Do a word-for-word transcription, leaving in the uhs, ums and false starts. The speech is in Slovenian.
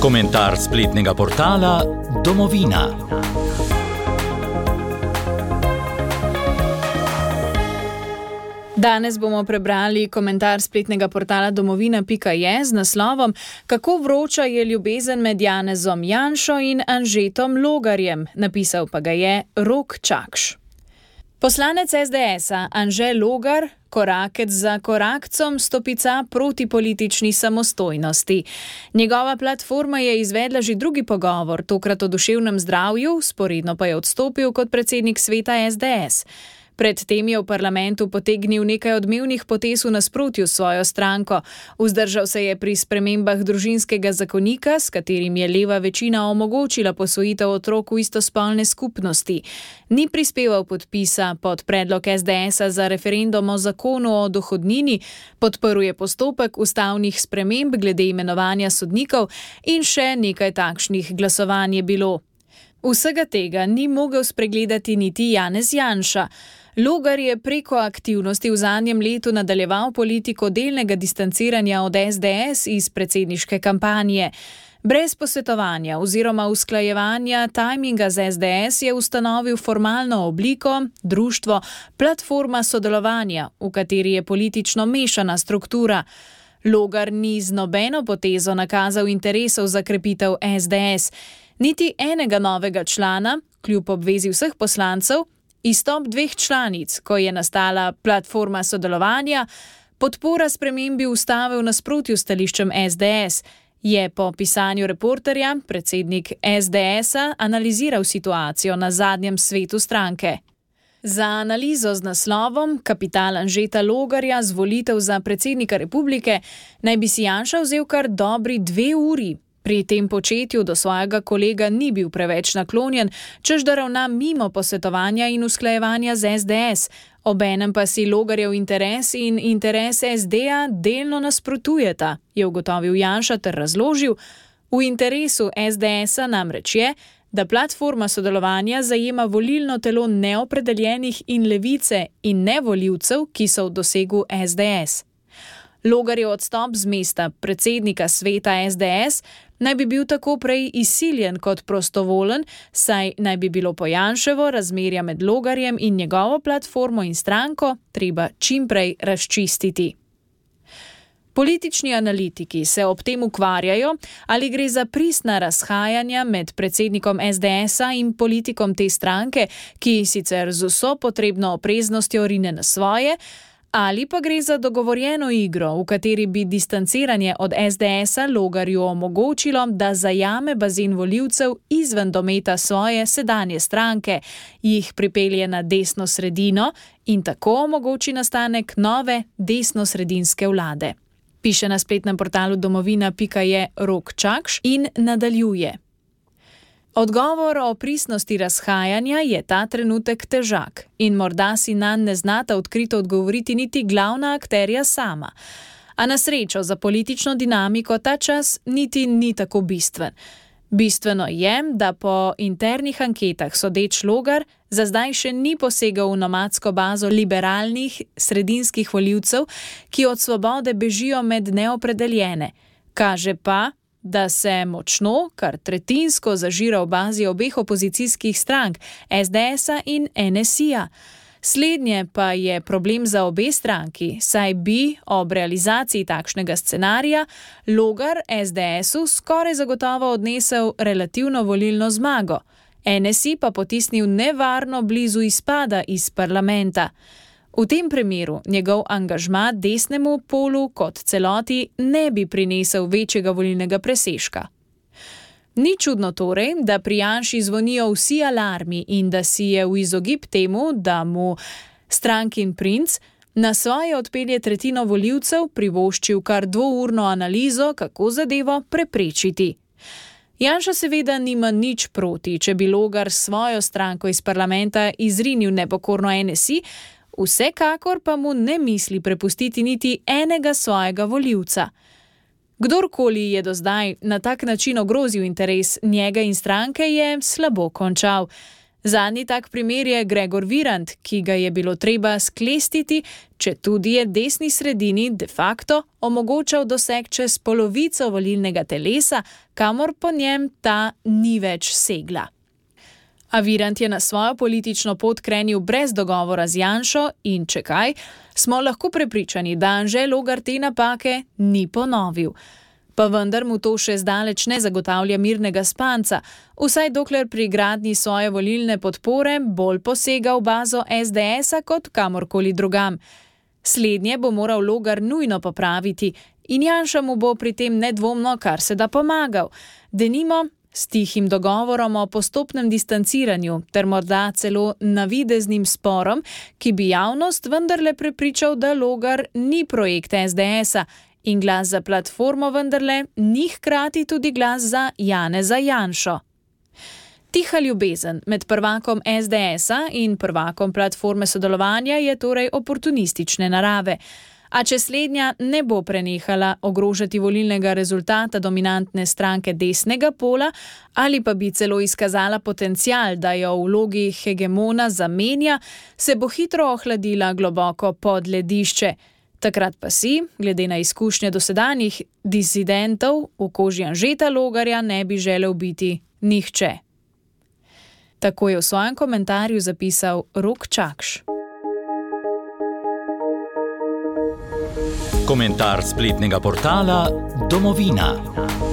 Komentar spletnega portala Domovina. Danes bomo prebrali komentar spletnega portala domovina pika je z naslovom Kako vroča je ljubezen med Janezom Janšo in Anžetom Logarjem, napisal pa ga je Rok Čakš. Poslanec es de esa Anže Logar korakec za korakcom stopica proti politični samostojnosti. Njegova platforma je izvedla že drugi pogovor, tokrat o duševnem zdravju, sporedno pa je odstopil kot predsednik sveta es de es. Predtem je v parlamentu potegnil nekaj odmevnih potez v nasprotju s svojo stranko. Vzdržal se je pri spremembah družinskega zakonika, s katerim je leva večina omogočila posvojitev otrok v istospolne skupnosti. Ni prispeval podpisa pod predlog es de esa za referendum o zakonu o dohodnini, podprl je postopek ustavnih sprememb glede imenovanja sodnikov in še nekaj takšnih glasovanj je bilo. Vsega tega ni mogel spregledati niti Janez Janša. Logar je preko aktivnosti v zadnjem letu nadaljeval politiko delnega distanciranja od es de es iz predsedniške kampanje. Brez posvetovanja oziroma usklajevanja tajminga z es de es je ustanovil formalno obliko, društvo, platforma sodelovanja, v kateri je politično mešana struktura. Logar ni z nobeno potezo nakazal interesov za krepitev es de es, niti enega novega člana, kljub obvezi vseh poslancev, izstop dveh članic, ko je nastala platforma sodelovanja, podpora spremembi ustave v nasprotju s stališčem es de es, je po pisanju Reporterja predsednik es de esa analiziral situacijo na zadnjem svetu stranke. Za analizo z naslovom Kapital Anžeta Logarja z volitev za predsednika republike naj bi si Janša vzel kar dobri dve uri. Pri tem početju do svojega kolega ni bil preveč naklonjen, čež da ravna mimo posvetovanja in usklajevanja z es de es, obenem pa si Logarjev interes in interes es deja delno nasprotujeta, je ugotovil Janša ter razložil. V interesu es de esa namreč je, da platforma sodelovanja zajema volilno telo neopredeljenih in levice in ne volivcev, ki so v dosegu es de es. Logarjev odstop z mesta predsednika sveta es de es naj bi bil tako prej izsiljen kot prostovolen, saj naj bi bilo po Janševo razmerja med Logarjem in njegovo platformo in stranko treba čimprej razčistiti. Politični analitiki se ob tem ukvarjajo, ali gre za pristna razhajanja med predsednikom es de esa in politikom te stranke, ki sicer z vso potrebno opreznostjo rine na svoje, ali pa gre za dogovorjeno igro, v kateri bi distanciranje od es de esa Logarju omogočilo, da zajame bazen volivcev izven dometa svoje sedanje stranke, jih pripelje na desno sredino in tako omogoči nastanek nove desnosredinske vlade. Piše na spletnem portalu domovina pika je Rok Čakš in nadaljuje. Odgovor o pristnosti razhajanja je ta trenutek težak in morda si nanj ne znata odkrito odgovoriti niti glavna akterja sama. A na srečo za politično dinamiko ta čas niti ni tako bistven. Bistveno je, da po internih anketah sodeč Logar za zdaj še ni posegal v nomadsko bazo liberalnih sredinskih volivcev, ki od svobode bežijo med neopredeljene. Kaže pa, da se močno, kar tretjinsko zažira v bazi obeh opozicijskih strank, es de esa in en es i-ja. Slednje pa je problem za obe stranki, saj bi ob realizaciji takšnega scenarija Logar es de esu skoraj zagotovo odnesel relativno volilno zmago, en es i pa potisnil nevarno blizu izpada iz parlamenta. V tem primeru njegov angažma desnemu polu kot celoti ne bi prinesel večjega volilnega presežka. Ni čudno torej, da pri Janši zvonijo vsi alarmi in da si je v izogib temu, da mu strankin princ na svoje odpelje tretjino volivcev privoščil kar dvourno analizo, kako zadevo preprečiti. Janša seveda nima nič proti, če bi Logar svojo stranko iz parlamenta izrinil nepokorno en es i, vsekakor pa mu ne misli prepustiti niti enega svojega volivca. Kdorkoli je do zdaj na tak način ogrozil interes njega in stranke, je slabo končal. Zadnji tak primer je Gregor Virant, ki ga je bilo treba sklestiti, če tudi je desni sredini de facto omogočal doseg čez polovico volilnega telesa, kamor po njem ta ni več segla. A Virant je na svojo politično pot krenil brez dogovora z Janšo in če kaj, smo lahko prepričani, da Anže Logar te napake ni ponovil. Pa vendar mu to še zdaleč ne zagotavlja mirnega spanca, vsaj dokler pri gradnji svoje volilne podpore bolj posega v bazo es de esa kot kamorkoli drugam. Slednje bo moral Logar nujno popraviti in Janša mu bo pri tem nedvomno kar se da pomagal. Denimo s tihim dogovorom o postopnem distanciranju ter morda celo navideznim sporom, ki bi javnost vendarle prepričal, da Logar ni projekt es de esa in glas za platformo vendarle ni hkrati tudi glas za Janeza Janšo. Tiha ljubezen med prvakom es de esa in prvakom platforme sodelovanja je torej oportunistične narave. A če slednja ne bo prenehala ogrožati volilnega rezultata dominantne stranke desnega pola ali pa bi celo izkazala potencial, da jo v vlogi hegemona zamenja, se bo hitro ohladila globoko pod ledišče. Takrat pa si, glede na izkušnje dosedanjih disidentov, v koži Anžeta Logarja ne bi želel biti nihče. Tako je v svojem komentarju zapisal Rok Čakš. Komentar spletnega portala Domovina.